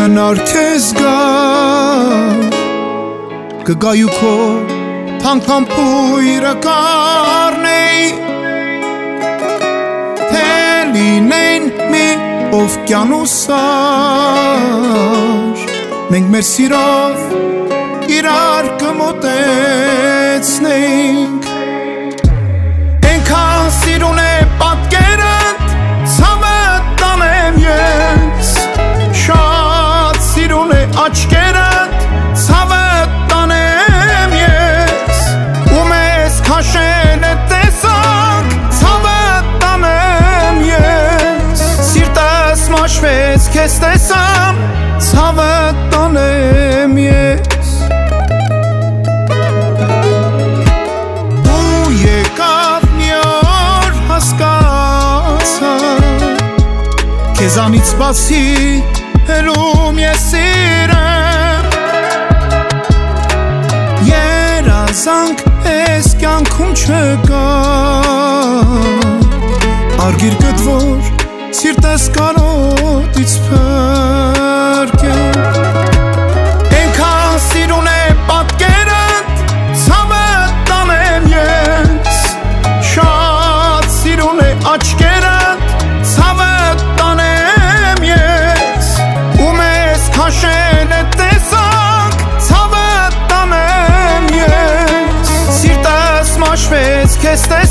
Կգնար քեզ գար Կգայու քո փամփամփույրը կառնեի Թե լինեին մի օվկիանոսար Մենք մեր սիրով իրար կմոտեցնեինք Ենքան սիրուն է պատկերդ ցավը տանեմ ես Շատ սիրուն է աչքերդ ցավը տանեմ ես Ու մեզ քաշել է տեսակ ցավը տանեմ ես Սիրտս մաշվեց քեզ տեսամ ցավը տանեմ ես Ու եկավ մի օր հասկացա Քեզանից բացի հելում ես սիրեմ Երազանք ես կյանքում չկա Արգիր գտվոր սիրտս կարոտից փրկել Ենքան սիրուն է պատկերդ ցավը տանեմ ես Շատ սիրուն է աչքերդ ցավը տանեմ ես Ու մեզ քաշել է տեսակ ցավը տանեմ ես Սիրտս մաշվեց քեզ